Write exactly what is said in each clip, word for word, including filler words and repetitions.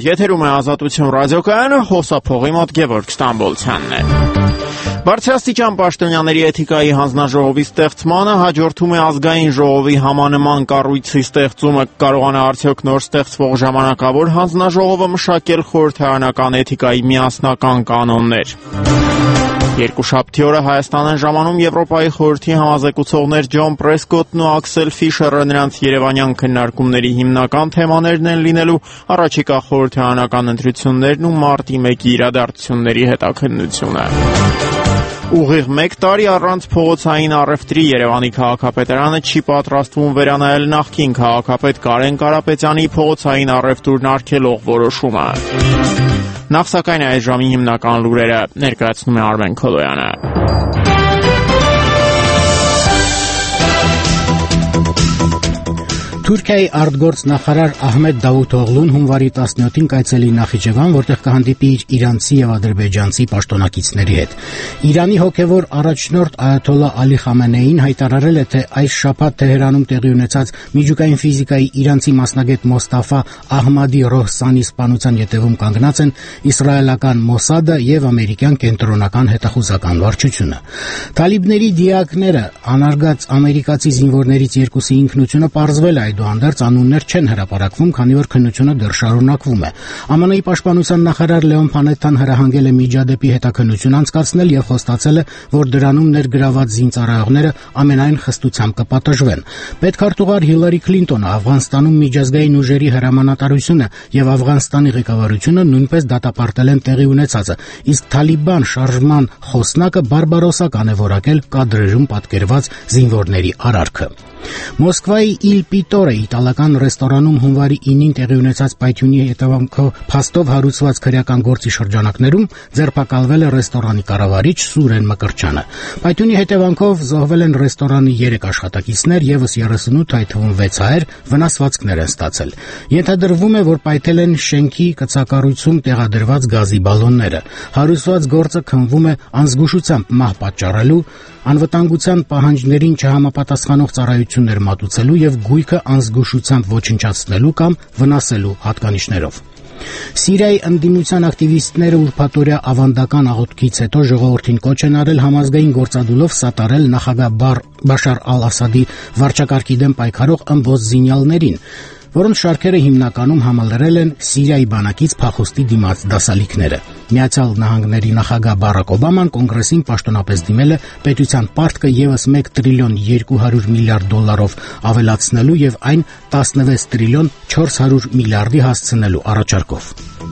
եթերում է Ազատություն ռադիոկայանը, հոսափողի մոտ Գևորգ Ստամբոլցյանն է։ Բարձրաստիճան պաշտոնյաների էթիկայի հանձնաժողովի ստեղծմանը հաջորդում է ազգային ժողովի համանման կառույցի ստեղծումը, կարողանա արդյոք նոր ստեղծվող ժամանակավոր հանձնաժողովը մշակել խորհրդարանական էթիկայի միասնական կանոններ։ Երկուշաբթի օրը Հայաստան են ժամանում Եվրոպայի խորհրդի համազեկուցողներ Ջոն Պրեսկոտն ու Աքսել Ֆիշերը, նրանց երևանյան քննարկումների հիմնական թեմաներն են լինելու առաջիկա խորհրդարանական ընտրություններն ու մարտի մեկի իրադարձությունների հետաքննությունը։ Ուղիղ մեկ տարի առանց փողոցային առևտրի Երևանի քաղաքապետարանը չի պատրաստվում վերանայել նախկին քաղաքապետ Կարեն Կարապետյանի փողոցային առևտուրն արգելող որոշումը։ Նախ սակայն այս ժամի հիմնական լուրերը ներկայացնում է Արմեն Քոլոյանը։ Թուրքիայի արտգործ նախարար Ահմեդ Դավութօղլուն հունվարի տասնյոթին կայցելի Նախիջևան, որտեղ կհանդիպի իր իրանցի եւ ադրբեջանցի պաշտոնակիցների հետ։ Իրանի հոգևոր առաջնորդ Այաթոլլա Ալի Խամենեին հայտարարել է, թե այս շաբաթ Թեհրանում տեղի ունեցած միջուկային ֆիզիկայի իրանցի մասնագետ Մոստաֆա Ահմադի Ռոհսանի սպանության ետևում կանգնած են իսրայելական Մոսադը եւ ամերիկյան կենտրոնական հետախուզական վարչությունը։ Թալիբների դիակները անարգած ամերիկացի զինվորներից երկուսի ինքնությունը պարզվել է, այդուհանդերձ անուններ չեն հրապարակվում, քանի որ քննությունը դեռ շարունակվում է։ ԱՄՆ-ի պաշտպանության նախարար Լեոն Փանետան հրահանգել է միջադեպի հետաքննություն անցկացնել եւ խոստացել է, որ դրանում ներգրաված զինծառայողները ամենայն խստությամբ կպատժվեն։ Պետքարտուղար Հիլարի Քլինտոնը Աֆղանստանում միջազգային ուժերի հրամանատարությունը եւ Աֆղանստանի ղեկավարությունը նույնպես դատապարտել են տեղի ունեցածը, իսկ Թալիբան շարժման խոսնակը բարբարոսական է որակել կադրերում պատկերված զինվորների արարքը։ Մոսկվայի Իլ Պիտորե իտալական ռեստորանում հունվարի ինին տեղի ունեցած պայթյունի հետևանքով փաստով հարուցված քրեական գործի շրջանակներում ձերբակալվել է ռեստորանի կառավարիչ Սուրեն Մկրչյանը։ Պայթյունի հետևանքով զոհվել են ռեստորանի երեք աշխատակիցներ, եւս երեսունութ, այդ թվում վեց հայեր, վնասվածքներ են ստացել։ Ենթադրվում է, որ պայթել են շենքի կցակառույցում տեղադրված գազի բալոնները։ Հարուցված գործը քննվում է անզգուշությամբ մահ պատճառելու, անվտանգության պահանջներին չհամապատասխանող ծառայություններ մատուցելու եւ գույքը անզգուշությամբ ոչնչացնելու կամ վնասելու հատկանիշներով։ Սիրիայի ընդդիմության ակտիվիստները ուրբաթօրյա ավանդական աղոթքից հետո ժողովրդին կոչ են արել համազգային գործադուլով սատարել նախագահ Բաշար Ալ-Ասադի վարչակարգի դեմ պայքարող ըմբոստ զինյալներին, որոնց շարքերը հիմնականում համալրել են Սիրիայի բանակից փախուստի դիմաց դասալիքները։ Միացյալ Նահանգների նախագահ Բարակ Օբաման կոնգրեսին պաշտոնապես դիմել է պետության պարտքը եւս մեկ տրիլիոն երկու հարյուր միլիարդ դոլարով ավելացնելու եւ այն տասնվեց տրիլիոն չորս հարյուր միլիարդի հասցնելու առաջարկով։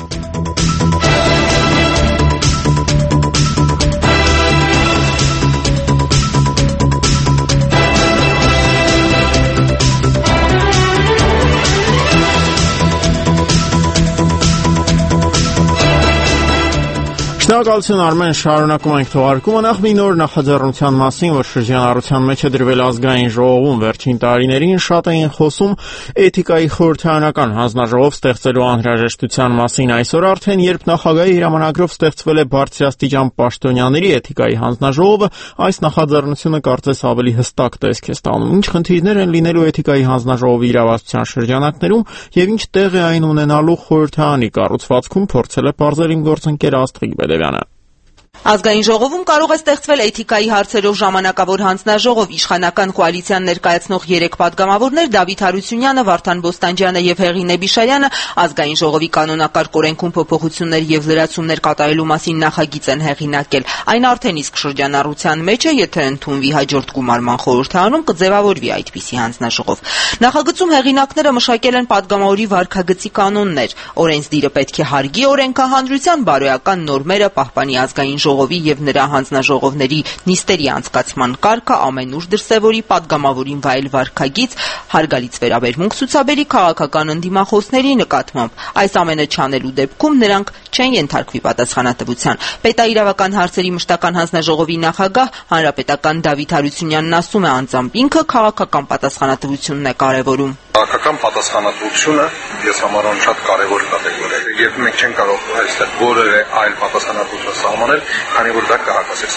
Շնորհակալություն Արմեն, շարունակում ենք թողարկումը։ Նախ մի նոր նախաձեռնության մասին, որ շրջանառության մեջ է դրվել ազգային ժողովում, վերջին տարիներին շատ էին խոսում էթիկայի խորհրդարանական հանձնաժողով ստեղծելու անհրաժեշտության մասին։ Այսօր արդեն, երբ նախագահի հրամանագրով ստեղծվել է բարձրաստիճան պաշտոնյաների էթիկայի հանձնաժողովը, այս նախաձեռնությունը կարծես ավելի հստակ տեսք է ստանում։ Ինչ խնդիրներ են լինելու էթիկայի հանձնաժողովի իրավասության շրջանակներում եւ ինչ տեղ է այն ունենալու խորհրդարանի կառուցվածքում, փորձել է պարզել իմ գործընկեր Աստղիկ Բեդևյանը։ Ազգային ժողովում կարող է ստեղծվել էթիկայի հարցերով ժամանակավոր հանձնաժողով, իշխանական կոալիցիան ներկայացնող երեք պատգամավորներ Դավիթ Հարությունյանը, Վարդան Բոստանջյանը եւ Հեղինե Բիշարյանը ազգային ժողովի կանոնակարգ օրենքում փոփոխություններ եւ լրացումներ կատարելու մասին նախագիծ են հեղինակել։ Այն արդեն իսկ շրջանառության մեջ է, եթե ընդունվի հաջորդ գումարման խորհրդարանում կձևավորվի այդպիսի հանձնաժողով։ Նախագծում հեղինակները մշակել են պատգամավորի վարքագծի կանոններ, օրենսդիրը պետք է հարգի օրենքահանրության բարոյական նորմերը, պահպանի ազգային ժողովի եւ նրա հանձնաժողովների նիստերի անցկացման կարգը, ամենուր դրսեւորի պատգամավորին վայել վարքագիծ, հարգալից վերաբերմունք ցուցաբերի քաղաքական ընդդիմախոսների նկատմամբ։ Այս ամենը չանելու դեպքում նրանք չեն ենթարկվի պատասխանատվության։ Պետաիրավական հարցերի մշտական հանձնաժողովի նախագահ հանրապետական Դավիթ Հարությունյանն ասում է, անձամբ ինքը քաղաքական պատասխանատվությունն է կարևորում։ Քաղաքական պատասխանատվությունը ես համարում շատ կարևոր կատեգորիա է, եւ մենք չենք կարող այստեղ որևէ այլ պատասխանատվություն սահմանել, քանի որ դա կհակասի սահմանին։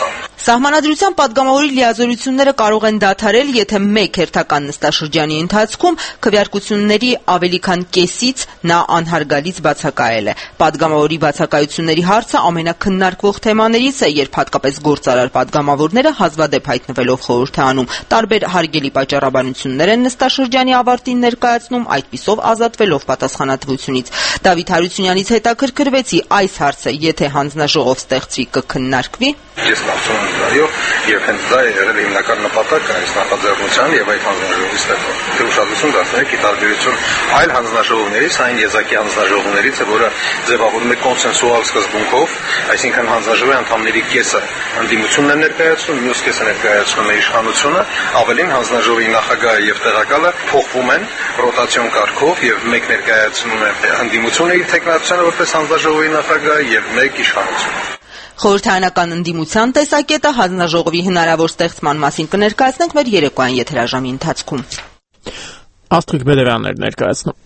Սահմանադրության պատգամավորի լիազորությունները կարող են դադարել, եթե մեկ հերթական նստաշրջանի ընթացքում քվեարկությունների ավելի քան կեսից նա անհարգալից բացակայել է։ Պատգամավորի բացակայությունների հարցը ամենակննարկվող թեմաներից է, երբ հատկապես գործարար պատգամավորները հազվադեպ հայտնվելով խորհուրդ է անում, տարբեր հարգելի պատճառաբանություններ են նստաշրջանի ավարտին ներկայացնում, այդպիսով ազատվելով պատասխանատվությունից։ Դավիթ Հարությունյանից հետաքրքրվեցի այս հարցը, եթե հանձնաժողով ստեղծվի, կքննարկվի։ Ես կարծում եմ դայով եւ հենց դա է եղել հիմնական նպատակը այս նախաձեռնության եւ այդ հանձնաժողովի ստեղծման։ Դե ուշադրություն դարձնեք ի տարբերություն այլ հանձնաժողովներից, այն եզակի հանձնաժողովներից է, որը ձևավորվում է կոնսենսուալ սկզբունքով, այսինքն հանձնաժողովի անդամների կեսը ընդդիմությունն է ներկայացնում, մյուս կեսը ներկայացնում է իշխանությունը, ավելին հանձնաժողովի նախագահը եւ տեղակալը փոխվում են ռոտացիոն կարգով եւ մեկ ներկայացնում է ընդդիմությունը իր տեխնացիանը որպես հանձնաժողովի նախագահ եւ մեկ իշխանությունը։ Խորհրդարանական ընդդիմության տեսակետը հանձնաժողովի հնարավոր ստեղծման մասին կներկայացնենք մեր երեկոյան եթերաժամի ընթացքում։ Աստղիկ Բեդևյանն էր ներկայացնում։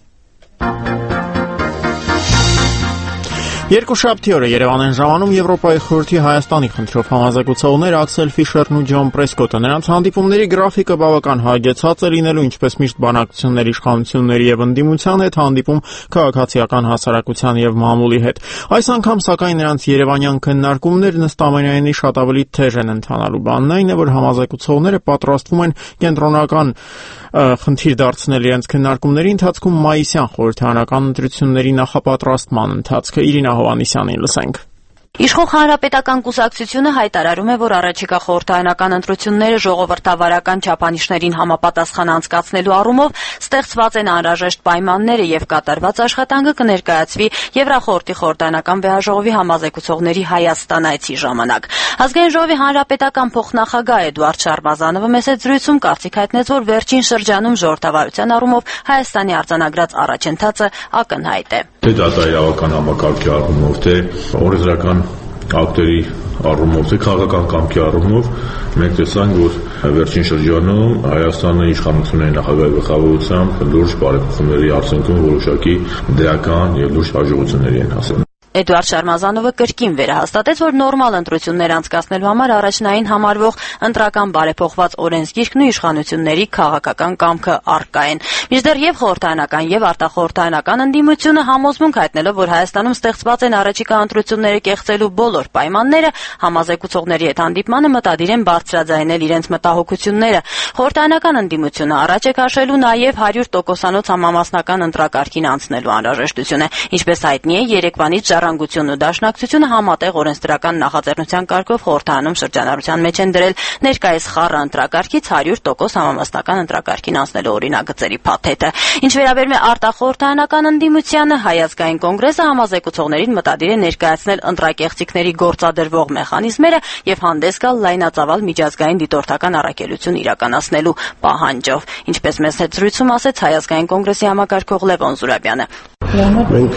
Երկուշաբթի օրը Երևանեն ժամանում Եվրոպայի խորհրդի Հայաստանի խնդրով համազեկուցողներ Աքսել Ֆիշերն ու Ջոն Պրեսկոտը։ Նրանց հանդիպումների գրաֆիկը բավական հագեցած է լինելու, ինչպես միշտ բանակցությունների իշխանությունների եւ ընդդիմության հետ, հանդիպում քաղաքացիական հասարակության եւ մամուլի հետ։ Այս անգամ սակայն նրանց երևանյան քննարկումներն ըստ ամենայնի շատ ավելի թեժ են ընթանալու։ Բանն այն է, որ համազեկուցողները պատրաստվում են կենտրոնական խնդիր դարձնել իրենց քննարկումների ընթացքում մայիսյան խորհրդարանական ընտրությունների նախապատրաստման ընթացքը։ Իրինա Հովանեսյանին լսենք։ Իշխող հանրապետական կուսակցությունը հայտարարում է, որ առաջիկա խորհրդարանական ընտրությունները ժողովրդավարական չափանիշներին համապատասխան անցկացնելու առումով ստեղծված են անհրաժեշտ պայմանները եւ կատարված աշխատանքը կներկայացվի Եվրախորհրդի խորհրդարանական վեհաժողովի համազեկուցողների Հայաստան այցի ժամանակ։ Ազգային ժողովի հանրապետական փոխնախագահ Էդուարդ Շարմազանովը մեծ զրույցում կարծիք հայտնեց, որ վերջին շրջանում ժողովրդավարության առումով Հայաստանի արձանագրած առաջընթացը ակնհայտ է։ Թե դա իրավական համակարգի առումով, թե օրենսդրական ակտերի առումով, թե քաղաքական կամքի առումով մենք տեսանք, որ վերջին շրջանում Հայաստանը իշխանությունների նախագահի գլխավորությամբ լուրջ բարեփոխումների արդյունքում որոշակի դրական եւ լուրջ հաջողությունների են հասել։ Էդուարդ Շարմազանովը կրկին վերահաստատեց, որ նորմալ ընտրություններ անցկացնելու համար առաջնային համարվող ընտրական բարեփոխված օրենսգիրքն ու իշխանությունների քաղաքական կամքը առկա են։ Մինչդեռ եւ խորհրդարանական եւ արտախորհրդարանական ընդդիմությունը համոզմունք հայտնելով, որ Հայաստանում ստեղծված են առաջիկա ընտրությունները կեղծելու բոլոր պայմանները, համազեկուցողների հետ հանդիպմանը մտադիր են բարձրաձայնել իրենց մտահոգությունները։ Խորհրդարանական ընդդիմությունը առաջ է քաշելու նաեւ հարյուր տոկոսանոց համամասնական ընտրակարգին անցնելու անհրաժեշտությունը, ինչպես հայտնի է երեկվանից Ժառանգությունն ու Դաշնակցությունը համատեղ օրենսդրական նախաձեռնության կարգով խորհրդարանում շրջանառության մեջ են դրել ներկայիս խառը ընտրակարգից հարյուր տոկոս համամասնական ընտրակարգին անցնելու օրինագծերի փաթեթը։ Ինչ վերաբերում է արտախորհրդարանական ընդդիմությանը, Հայ ազգային կոնգրեսը համազեկուցողներին մտադիր է ներկայացնել ընտրակեղծիքների գործադրվող մեխանիզմերը եւ հանդես գալ լայնածավալ միջազգային դիտորդական առաքելություն իրականացնելու պահանջով, ինչպես մեծ հետ զրույցում ասեց Հայ ազգային կոնգրեսի համակարգող Լևոն Զուրաբյանը։ Մենք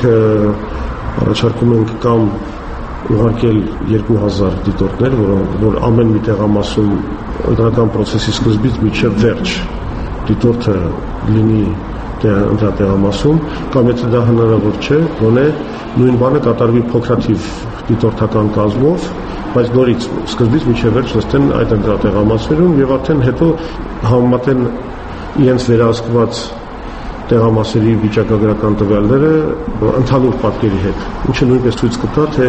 առաջարկում ենք կամ ուղարկել երկու հազար դիտորդներ, որ ամեն մի տեղամասում ընտրական process-ի սկզբից մինչև վերջ դիտորդը լինի ընտրատեղամասում, կամ եթե դա հնարավոր չէ, գոնե նույն բանը կատարվի փոքրաթիվ դիտորդական կազմով, բայց նորից սկզբից մինչև վերջ նստեն այդ ընտրատեղամասերում եւ արդեն հետո համեմատեն իրենց վերահսկված տեղամասերի վիճակագրական տվյալները ընդհանուր պատկերի հետ, ինչը նույնպես ցույց կտա, թե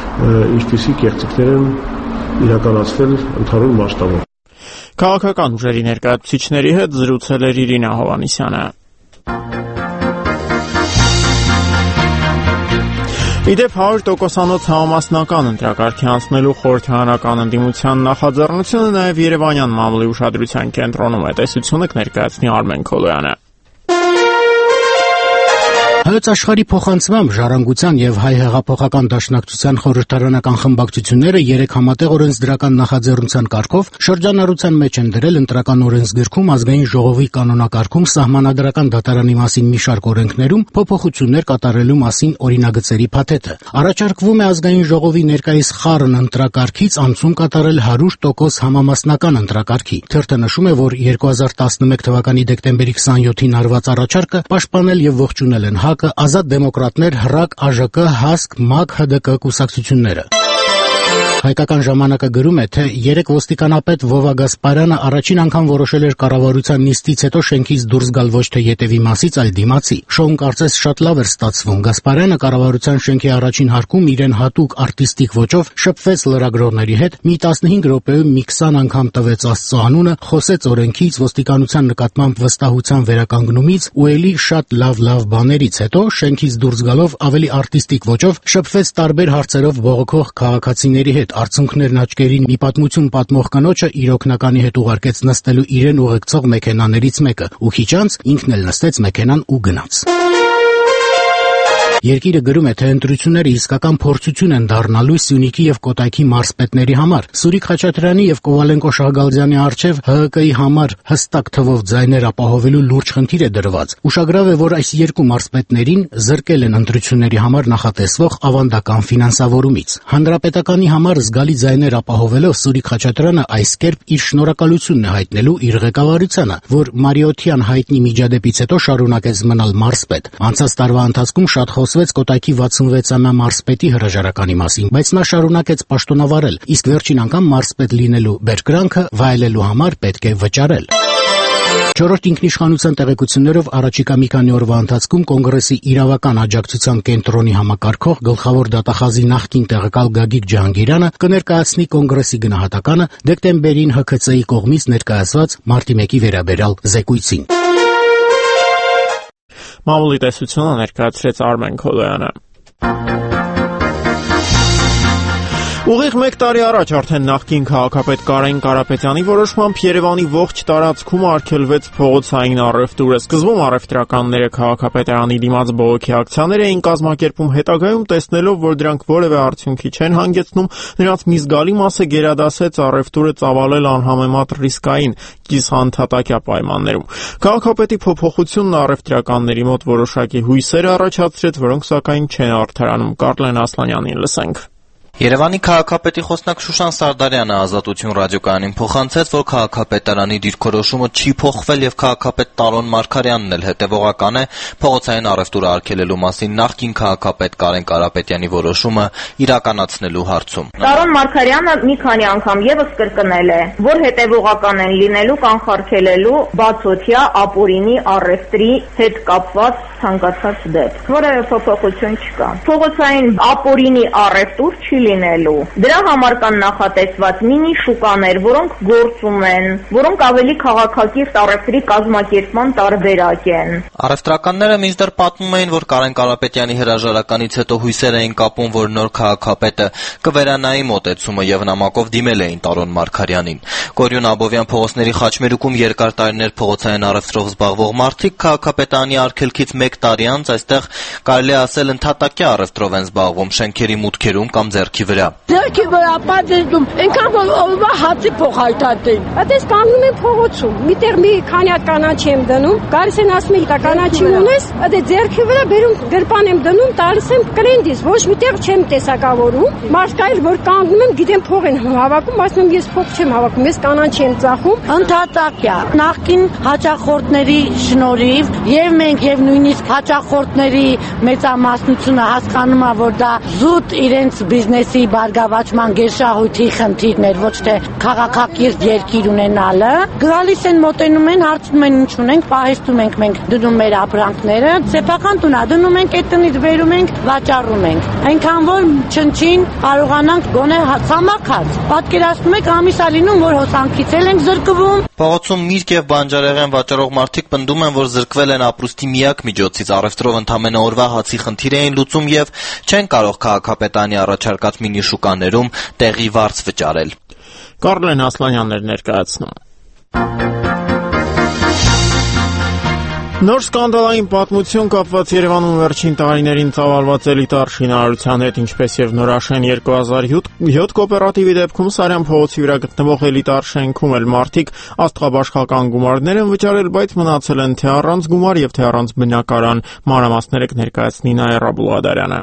ինչպիսի կեղծիքներ են իրականացվել ընդհանուր մասշտաբով։ Քաղաքական ուժերի ներկայացուցիչների հետ զրուցել էր Իրինա Հովանեսյանը։ Իդեպ հարյուր տոկոսանոց համամասնական ընտրակարգի անցնելու խորհրդարանական ընդդիմության նախաձեռնությունը նաև Երևանյան մամուլի ուշադրության կենտրոնում է, տեսությունը կներկայացնի Արմեն Քոլոյանը։ Հայոց աշխարհի փոխանցմամբ Ժառանգության եւ Հայ հեղափոխական դաշնակցության խորհրդարանական խմբակցությունները երեք համատեղ օրենսդրական նախաձեռնության կարգով շրջանառության մեջ են դրել ընտրական օրենսգրքում ազգային ժողովի կանոնակարգում սահմանադրական դատարանի մասին մի շարք օրենքներում փոփոխություններ կատարելու մասին օրինագծերի փաթեթը։ Առաջարկվում է ազգային ժողովի ներկայիս խառն ընտրակարգից անցում կատարել հարյուր տոկոս համամասնական ընտրակարգի։ Թերթը նշում է, որ երկու հազար տասնմեկ թվականի դեկտեմբերի քսաներկուին արված առաջարկը պաշտպանել եւ ողջունել են ՀԱԿ, Ազատ դեմոկրատներ, ՀՌԱԿ, ԱԺԿ, ՀԱՍԿ, ՄԱԿ, ՀԴԿ կուսակցությունները։ Հայկական ժամանակը գրում է, թե երեք ոստիկանապետ Վովա Գասպարյանը առաջին անգամ որոշել էր կառավարության նիստից հետո շենքից դուրս գալ ոչ թե ետևի մասից, այլ դիմացի։ Շոուն կարծես շատ լավ էր ստացվում։ Գասպարյանը կառավարության շենքի առաջին հարկում իրեն հատուկ արտիստիկ ոճով շփվեց լրագրողների հետ, մի տասնհինգ րոպեում մի քսան անգամ տվեց Աստծո անունը, խոսեց օրենքից, ոստիկանության նկատմամբ վստահության վերականգնումից ու ելի շատ լավ-լավ բաներից, հետո շենքից դուրս գալով ավելի արտիստիկ ոճով շփվեց տարբեր հարցերով բողոքող քաղաքացիների հետ, արցունքներն աչքերին մի պատմություն պատմող կնոջը իր օգնականի հետ ուղարկեց նստելու իրեն ուղեկցող մեքենաներից մեկը, ու քիչ անց ինքն էլ նստեց մեքենան ու գնաց։ Երկիրը գրում է, թե ընտրությունները իսկական փորձություն են դառնալու Սյունիքի եւ Կոտայքի մարզպետների համար։ Սուրիկ Խաչատրյանի եւ Կովալենկո Շահգալձյանի առջեւ Հ Հ Կ-ի համար հստակ թվով ձայներ ապահովելու լուրջ խնդիր է դրված։ Ուշագրավ է, որ այս երկու մարզպետներին զրկել են ընտրությունների համար նախատեսվող ավանդական ֆինանսավորումից։ Հանրապետականի համար զգալի ձայներ ապահովելով Սուրիկ Խաչատրյանը այս կերպ իր շնորհակալությունն է հայտնելու իր ղեկավարությանը, որ Մարիոթյան հայտնի միջադեպից հետո շարունակեց մնալ մարզպետ։ Անցած տարվա ընթացքում շատ խոսվեց Կոտայքի վաթսունվեցամյա մարզպետի հրաժարականի մասին, բայց նա շարունակեց պաշտոնավարել, իսկ վերջին անգամ մարզպետ լինելու բերկրանքը վայելելու համար պետք է վճարել։ Չորրորդ ինքնիշխանության տեղեկություններով առաջիկա մի քանի օրվա ընթացքում կոնգրեսի իրավական աջակցության կենտրոնի համակարգող գլխավոր դատախազի նախկին տեղակալ Գագիկ Ջահանգիրյանը կներկայացնի կոնգրեսի գնահատականը դեկտեմբերին Հ Քց Ի կողմից ներկայացված մարտի մեկի վերաբերյալ զեկույցին։ Մամուլի տեսությունը ներկայացրեց Արմեն Քոլոյանը։ Ուղիղ մեկ տարի առաջ արդեն նախկին քաղաքապետ Կարեն Կարապետյանի որոշմամբ Երևանի ողջ տարածքում արգելվեց փողոցային առևտուրը։ Սկզբում առևտրականները քաղաքապետարանի դիմաց բողոքի ակցիաներ էին կազմակերպում, հետագայում տեսնելով, որ դրանք որևէ արդյունքի չեն հանգեցնում, նրանց մի զգալի մասը գերադասեց առևտուրը ծավալել անհամեմատ ռիսկային կիսանդհատակյա պայմաններում։ Քաղաքապետի փոփոխությունն առևտրականների մոտ որոշակի հույսեր առաջացրեց, որոնք սակայն չեն արդարանում։ Կարլեն Ասլանյանին լսենք։ Երևանի քաղաքապետի խոսնակ Շուշան Սարդարյանը Ազատություն ռադիոկայանին փոխանցեց, որ քաղաքապետարանի դիրքորոշումը չի փոխվել եւ քաղաքապետ Տարոն Մարգարյանն էլ հետեւողական է փողոցային առևտուրը արգելելու մասին նախկին քաղաքապետ Կարեն Կարապետյանի որոշումը իրականացնելու հարցում։ Տարոն Մարգարյանը մի քանի անգամ եւս կրկնել է, որ հետեւողական են լինելու կանխարգելելու բացօթյա ապօրինի առևտրի հետ կապված ցանկացած դեպք։ Որևէ փոփոխություն չկա։ Փողոցային ապօրինի առևտուր չի լինելու։ Դրա համար կան նախատեսված մինի շուկաներ, որոնք գործում են, որոնք ավելի քաղաքակիրթ առևտրի կազմակերպման տարբերակ են։ Առևտրականները մինչդեռ պատմում էին, որ Կարեն Կարապետյանի հրաժարականից հետո հույսեր էին կապում, որ նոր քաղաքապետը կվերանայի մոտեցումը եւ նամակով դիմել էին Տարոն Մարգարյանին։ Կորյուն Աբովյան փողոցների խաչմերուկում երկար տարիներ փողոցային առևտրով զբաղվող մարդիկ քաղաքապետարանի արգելքից մեկ տարի անց այստեղ կարելի ասել ընդհատակյա առևտրով են զբաղվում շենքերի մուտքերում կամ ձեռքի վրա։ Ձեռքի վրա պատերում, այնքան որ օրվա հացի փոխայտատեն։ Այդպես կանգնում են փողոցում։ Միտեղ մի քանի հատ կանաչի եմ դնում, գալիս են ասում են, կանաչի ունես, այդ ձեռքի վրա բերում գրպան եմ դնում, տալիս եմ կրենդից, ոչ միտեղ չեմ տեսակավորում։ Մարդկայր որ կանգնում եմ, գիտեմ փող են հավաքում, ասում եմ ես փող չեմ հավաքում, ես կանաչի եմ ծախում։ Ընդհատակյա նախկին հաճախորդների շնորհիվ եւ մենք եւ նույնիսկ հաճախորդների մեծամասնությունը հասկանում է, որ դա զուտ իրենց բիզնեսի բարգավաճման գերշահույթի խնդիրն էր, ոչ թե քաղաքակիրթ երկիր ունենալը։ Գալիս են, մոտենում են, հարցնում են ինչ ունենք, պահեստում ենք մենք դնում մեր ապրանքները, սեփական տունա դնում ենք, այդ տնից բերում ենք, վաճառում ենք։ Այնքան որ չնչին կարողանանք գոնե ցամաքած։ Պատկերացնում եք ամիսա լինում, որ հոսանքից էլ ենք զրկվում։ Փողոցում միրգ եւ բանջարեղեն վաճառող մարդիկ պնդում են, որ զրկվել են ապրուստի միակ միջոցից, առևտրով ընդամենը օրվա հացի խնդիր էին լուծում եւ չեն կարող քաղաքապետարանի առաջարկած մինի շուկաներում տեղի վարձ վճարել։ Կարլեն Ասլանյանն էր ներկայացնում։ Նոր սկանդալային պատմություն կապված Երևանում վերջին տարիներին ծավալված էլիտար շինարարության հետ, ինչպես եւ Նորաշեն երկու հազար յոթ կոոպերատիվի դեպքում Սարյան փողոցի վրա գտնվող էլիտար շենքում էլ մարդիկ աստղաբաշխական գումարներ են վճարել, բայց մնացել են թե առանց գումար եւ թե առանց բնակարան։ Մանրամասները կներկայացնի Նաիրա Բուլղադարյանը։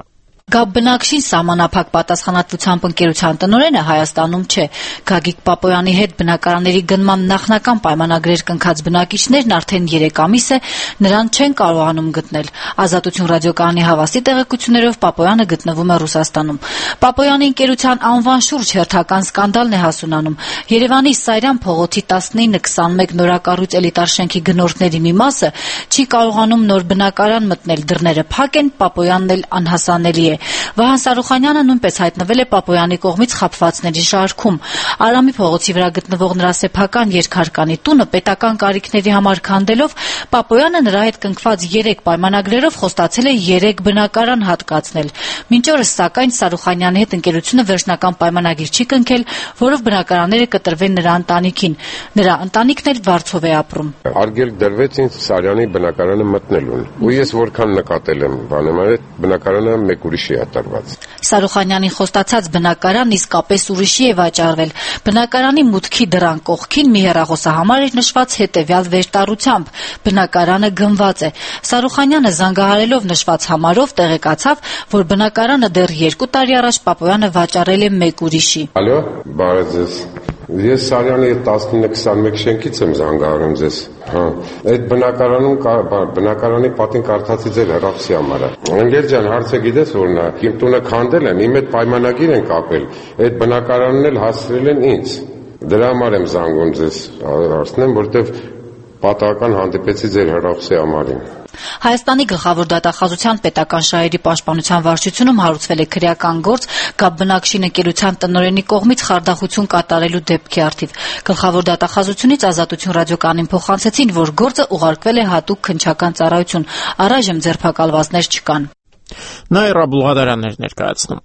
Գաբ բնակչին սահմանափակ պատասխանատվությամբ ընկերության տնօրենը Հայաստանում չէ։ Գագիկ Պապոյանի հետ բնակարանների գնման նախնական պայմանագրեր կնքած բնակիչներն արդեն երեք ամիս է նրան չեն կարողանում գտնել։ Ազատություն ռադիոկայանի հավաստի տեղեկություններով Պապոյանը գտնվում է Ռուսաստանում։ Պապոյանի ընկերության անվան շուրջ հերթական սկանդալն է հասունանում։ Երևանի Սարյան փողոցի տասնինը քսանմեկ նորակառույց էլիտար շենքի գնորդների մի մասը չի կարողանում նոր բնակարան մտնել, դռները փակ են, Պապոյանն էլ անհասանելի է։ Վահան Սարուխանյանը նույնպես հայտնվել է Պապոյանի կողմից խաբվածների շարքում։ Արամի փողոցի վրա գտնվող նրա սեփական երկհարկանի տունը պետական կարիքների համար քանդելով Պապոյանը նրա հետ կնքված երեք պայմանագրերով խոստացել է երեք բնակարան հատկացնել։ Մինչ օրս սակայն Սարուխանյանի հետ ընկերությունը վերջնական պայմանագիր չի կնքել, որով բնակարանները կտրվեն նրա ընտանիքին։ Նրա ընտանիքն էլ Վարձով է ապրում։ Արգելք դրվեց ինձ Սարյանի բնակարանը մտնելուն։ Ու ես որքան նկատել եմ, բանում այդ բնակարանը մեկ ուրիշի է տրված։ Սարուխանյանին խոստացած բնակարան իսկապես ուրիշի է վաճառվել։ Բնակարանի մուտքի դռան կողքին մի հեռախոսահամար էր նշված հետևյալ վերտառությամբ. բնակարանը գնված է։ Սարուխանյանը զանգահարելով նշված համարով տեղեկացավ, որ բնակարանը դեռ երկու տարի առաջ Պապոյանը վաճառել է մեկ ուրիշի։ Ալո, բարև ձեզ։ Ես Սարյանի տասնինը քսանմեկ շենքից եմ զանգահարում ձեզ։ Հա, այդ բնակարանում բնակարանի պատին կարդացի ձեր հեռախոսի համարը։ Ընկեր ջան, հարցը գիտես որն է։ Իմ տունը քանդել են, իմ հետ պայմանագիր են կապել։ Այդ բնակարանն էլ հասցրել են ինձ։ Դրա համար եմ զանգում ձեզ, հարցնեմ, որտեվ պատահական հանդիպեցի ձեր հեռախոսի համարին։ Հայաստանի գլխավոր դատախազության պետական շահերի պաշտպանության վարչությունում հարուցվել է քրեական գործ Գաբ բնակչին ընկերության տնօրենի կողմից խարդախություն կատարելու դեպքի առթիվ։ Գլխավոր դատախազությունից Ազատություն ռադիոկայանին փոխանցեցին, որ գործը ուղարկվել է հատուկ քննչական ծառայություն։ Առայժմ ձերբակալվածներ չկան։ Նաիրա Բուլղադարյանն էր ներկայացնում։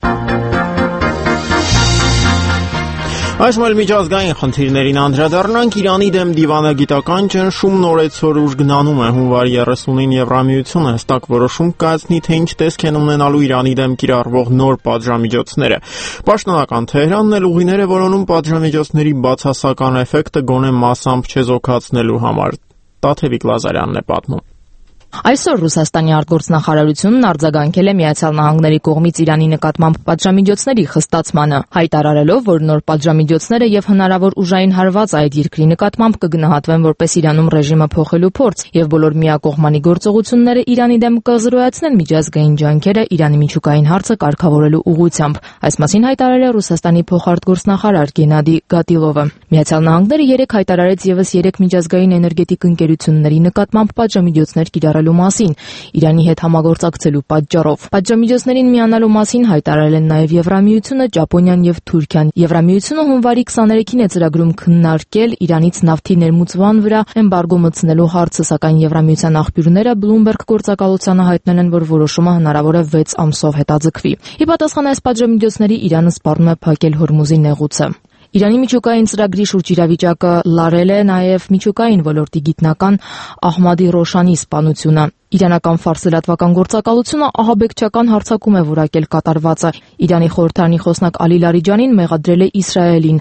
Այսօր միջազգային խնդիրներին անդրադառնանք։ Իրանի դեմ դիվանագիտական ճնշումն օրեցօր ուժ գնանում է։ Հունվարի երեսունին Եվրամիությունը հստակ որոշում կայացնի, թե ինչ տեսք են ունենալու Իրանի դեմ կիրառվող նոր պատժամիջոցները։ Պաշտոնական Թեհրանն էլ ուղիներ է որոնում պատժամիջոցների բացասական էֆեկտը գոնե մասամբ չեզոքացնելու համար։ Տաթևիկ Լազարյանն է պատմում։ Այսօր Ռուսաստանի արտգործնախարարությունն արձագանքել է Միացյալ Նահանգների կողմից Իրանի նկատմամբ պատժամիջոցների խստացմանը, հայտարարելով, որ նոր պատժամիջոցները եւ հնարավոր ուժային հարված այդ երկրի նկատմամբ կգնահատվեն որպես Իրանում ռեժիմը փոխելու փորձ եւ բոլոր միակողմանի գործողությունները Իրանի դեմ կզրոյացնեն միջազգային ջանքերը Իրանի միջուկային հարցը կարգավորելու ուղղությամբ։ Այս մասին հայտարարել է Ռուսաստանի փոխարտգործնախարար Գենադի Գատիլովը։ Միացյալ Նահանգները երեք հայտարարեց եւս երեք միջազգային էներգետիկ ընկերությունների նկատմամբ պատժամիջոցներ կիրառել մասին Իրանի հետ համագործակցելու պատճառով։ Պատժամիջոցներին միանալու մասին հայտարարել են նաև Եվրամիությունը, Ճապոնիան եւ Թուրքիան։ Եվրամիությունը հունվարի քսաներեքին է ծրագրում քննարկել Իրանից նավթի ներմուծման վրա էմբարգո մտցնելու հարցը, սակայն Եվրամիության աղբյուրները Bloomberg գործակալությանը հայտնել են, որ որոշումը հնարավոր է վեց ամսով հետաձգվի։ Ի պատասխան այս պատժամիջոցների Իրանը սպառնում է փակել Հորմուզի նեղուցը։ Իրանի միջուկային ծրագրի շուրջ իրավիճակը լարել է նաև միջուկային ոլորտի գիտնական Ահմադի Ռոշանի սպանությունը։ Իրանական ֆարս լրատվական գործակալությունը ահաբեկչական հարձակում է որակել կատարվածը։ Իրանի խորհրդարանի խոսնակ Ալի Լարիջանին մեղադրել է Իսրայելին։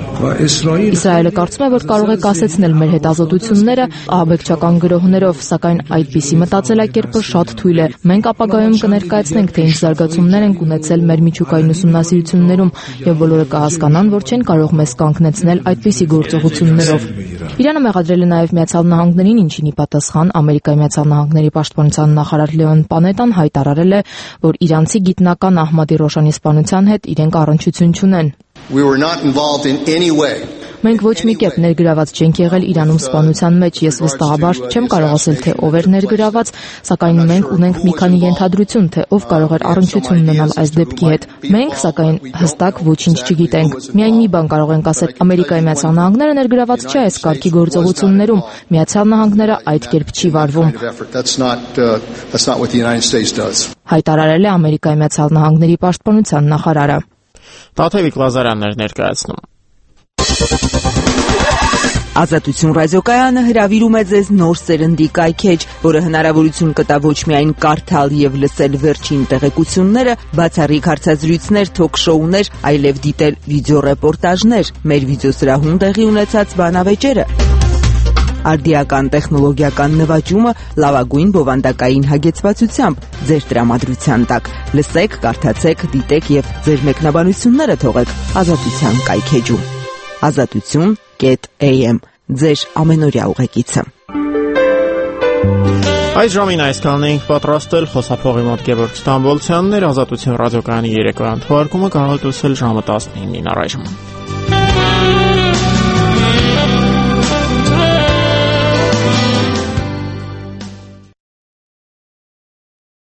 Իսրայելը կարծում է, որ կարող է կասեցնել մեր հետազոտությունները ահաբեկչական գրոհներով, սակայն այդպիսի մտածելակերպը շատ թույլ է։ Մենք ապագայում կներկայացնենք, թե ինչ զարգացումներ են ունեցել մեր միջուկային ուսումնասիրություններում, եւ բոլորը կհասկանան, որ չեն կարող մեզ կանգնեցնել այդպիսի գործողություններով։ Իրանը մեղադրել է նաև Միացյալ Նահանգներին, ինչին ի պատասխան Ամերիկայի Միացյալ Նահանգների պաշտպանության նախարար Լեոն Պանետան հայտարարել է, որ իրանցի գիտնական Ահմադի Ռոշանի սպանության հետ իրենք առնչություն չունեն։ Մենք ոչ մի կերպ ներգրաված չենք եղել Իրանում սպանության մեջ։ Ես վստահաբար չեմ կարող ասել, թե ով էր ներգրաված, սակայն մենք ունենք մի քանի ենթադրություն, թե ով կարող էր առնչություն ունենալ այս դեպքի հետ։ Մենք, սակայն, հստակ ոչինչ չգիտենք։ Միայն մի բան կարող ենք ասել. Ամերիկայի Միացյալ Նահանգները ներգրաված չէ այս կարգի գործողություններում։ Միացյալ Նահանգները այդ կերպ չի վարվում։ Հայտարարել է Ամերիկայի Միացյալ Նահանգների պաշտպանության նախարարը։ Տաթևիկ Լազարյանն էր ներկայացնում։ Ազատություն ռադիոկայանը հրավիրում է ձեզ նոր սերնդի կայքեջ, որը հնարավորություն կտա ոչ միայն կարդալ եւ լսել վերջին տեղեկությունները, բացառիկ հարցազրույցներ, թոք-շոուներ, այլև դիտել վիդեոռեպորտաժներ, մեր վիդեոսրահում տեղի ունեցած բանավեճերը։ արդիական տեխնոլոգիական նվաճումը լավագույն բովանդակային հագեցվածությամբ ձեր տրամադրության տակ։ Լսեք, կարդացեք, դիտեք եւ ձեր մեկնաբանությունները թողեք Ազատության կայքեջում։ ազատություն կետ էյ էմ ձեր ամենօրյա ուղեկիցը։ Այս ժամին այսքանն էինք պատրաստել, խոսափողի մոտ Գևորգ Ստամբոլցյանն էր, Ազատություն ռադիոկայանի երեկոյան թողարկումը կարող եք լսել ժամը տասնինին առայժմ։